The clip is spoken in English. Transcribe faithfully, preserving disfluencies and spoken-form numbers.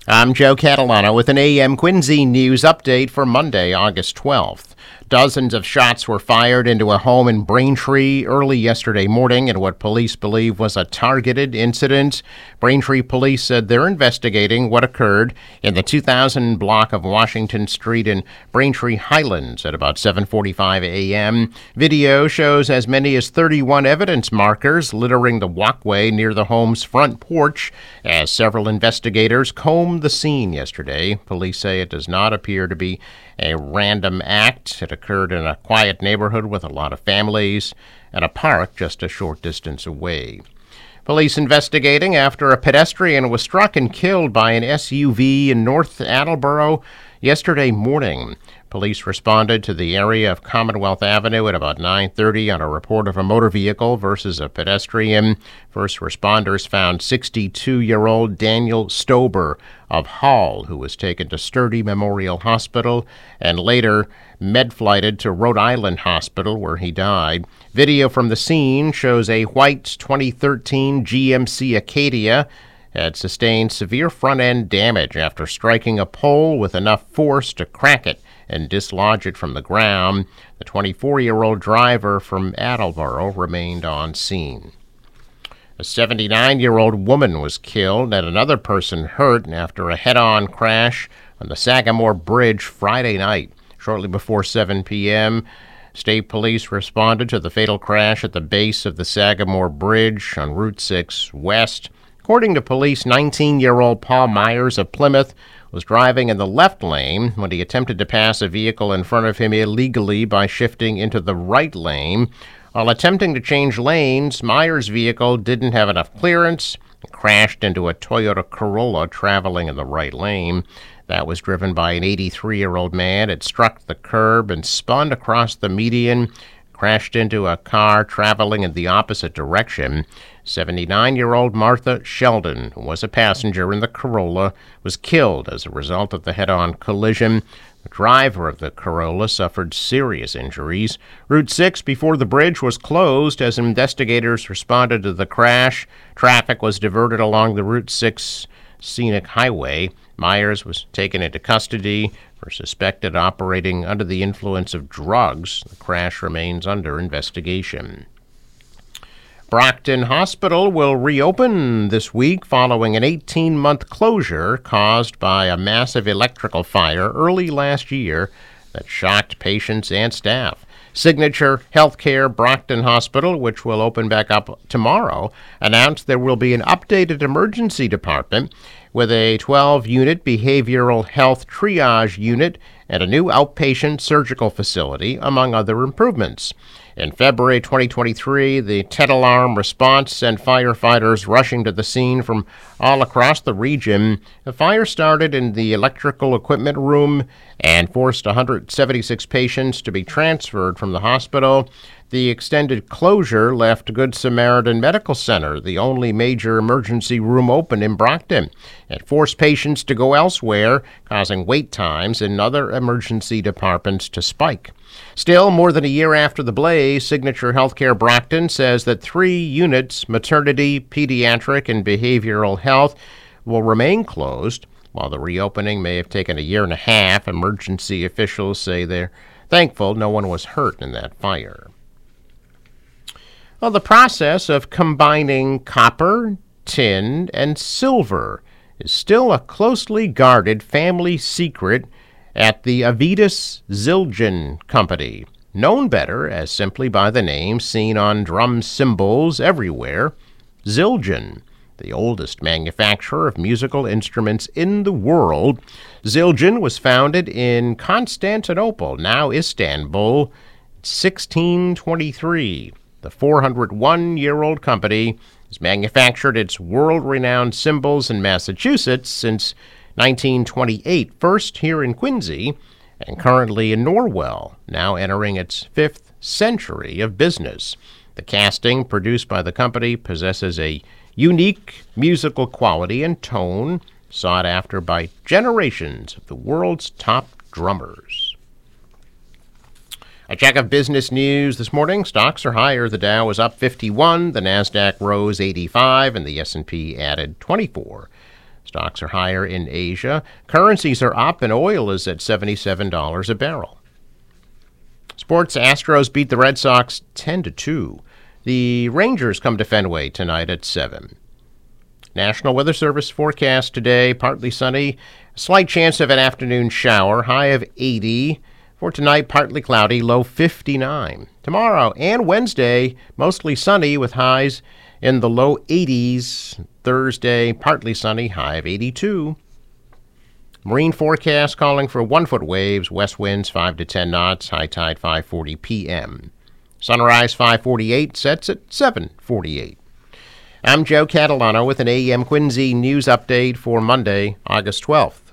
I'm Joe Catalano with an A M Quincy News update for Monday, August twelfth. Dozens of shots were fired into a home in Braintree early yesterday morning in what police believe was a targeted incident. Braintree police said they're investigating what occurred in the two thousand block of Washington Street in Braintree Highlands at about seven forty-five a.m. Video shows as many as thirty-one evidence markers littering the walkway near the home's front porch as several investigators combed the scene yesterday. Police say it does not appear to be a random act. It occurred in a quiet neighborhood with a lot of families and a park just a short distance away. Police investigating after a pedestrian was struck and killed by an S U V in North Attleboro yesterday morning. Police responded to the area of Commonwealth Avenue at about nine thirty on a report of a motor vehicle versus a pedestrian. First responders found sixty-two-year-old Daniel Stober of Hull, who was taken to Sturdy Memorial Hospital and later med-flighted to Rhode Island Hospital, where he died. Video from the scene shows a white twenty thirteen G M C Acadia had sustained severe front-end damage after striking a pole with enough force to crack it and dislodge it from the ground. The twenty-four-year-old driver from Attleboro remained on scene. A seventy-nine-year-old woman was killed and another person hurt after a head-on crash on the Sagamore Bridge Friday night. Shortly before seven p.m., state police responded to the fatal crash at the base of the Sagamore Bridge on Route six West. According to police, nineteen-year-old Paul Myers of Plymouth was driving in the left lane when he attempted to pass a vehicle in front of him illegally by shifting into the right lane. While attempting to change lanes, Myers' vehicle didn't have enough clearance and crashed into a Toyota Corolla traveling in the right lane. That was driven by an eighty-three-year-old man. It struck the curb and spun across the median, crashed into a car traveling in the opposite direction. seventy-nine-year-old Martha Sheldon, who was a passenger in the Corolla, was killed as a result of the head-on collision. The driver of the Corolla suffered serious injuries. Route six before the bridge was closed as investigators responded to the crash. Traffic was diverted along the Route six scenic highway. Myers was taken into custody for suspected operating under the influence of drugs. The crash remains under investigation. Brockton Hospital will reopen this week following an eighteen-month closure caused by a massive electrical fire early last year that shocked patients and staff. Signature Healthcare Brockton Hospital, which will open back up tomorrow, announced there will be an updated emergency department with a twelve-unit behavioral health triage unit and a new outpatient surgical facility, among other improvements. In February twenty twenty-three, the ten alarm response sent firefighters rushing to the scene from all across the region. The fire started in the electrical equipment room and forced one hundred seventy-six patients to be transferred from the hospital. The extended closure left Good Samaritan Medical Center, the only major emergency room open in Brockton. It forced patients to go elsewhere, causing wait times in other emergency departments to spike. Still, more than a year after the blaze, Signature Healthcare Brockton says that three units, maternity, pediatric, and behavioral health, will remain closed. While the reopening may have taken a year and a half, emergency officials say they're thankful no one was hurt in that fire. Well, the process of combining copper, tin, and silver is still a closely guarded family secret at the Avedis Zildjian Company, known better as simply by the name seen on drum cymbals everywhere, Zildjian, the oldest manufacturer of musical instruments in the world. Zildjian was founded in Constantinople, now Istanbul, sixteen twenty-three. The four hundred one-year-old company has manufactured its world-renowned cymbals in Massachusetts since nineteen twenty-eight, first here in Quincy and currently in Norwell, now entering its fifth century of business. The casting produced by the company possesses a unique musical quality and tone sought after by generations of the world's top drummers. A check of business news this morning. Stocks are higher. The Dow was up fifty-one, the NASDAQ rose eighty-five, and the S and P added twenty-four. Stocks are higher in Asia. Currencies are up, and oil is at seventy-seven dollars a barrel. Sports: Astros beat the Red Sox ten to two. The Rangers come to Fenway tonight at seven. National Weather Service forecast today: partly sunny, slight chance of an afternoon shower, high of eighty. For tonight, partly cloudy, low fifty-nine. Tomorrow and Wednesday, mostly sunny with highs in the low eighties. Thursday, partly sunny, high of eighty-two. Marine forecast calling for one-foot waves, west winds five to ten knots, high tide five forty p.m. Sunrise five forty-eight, sets at seven forty-eight. I'm Joe Catalano with an A M Quincy news update for Monday, August twelfth.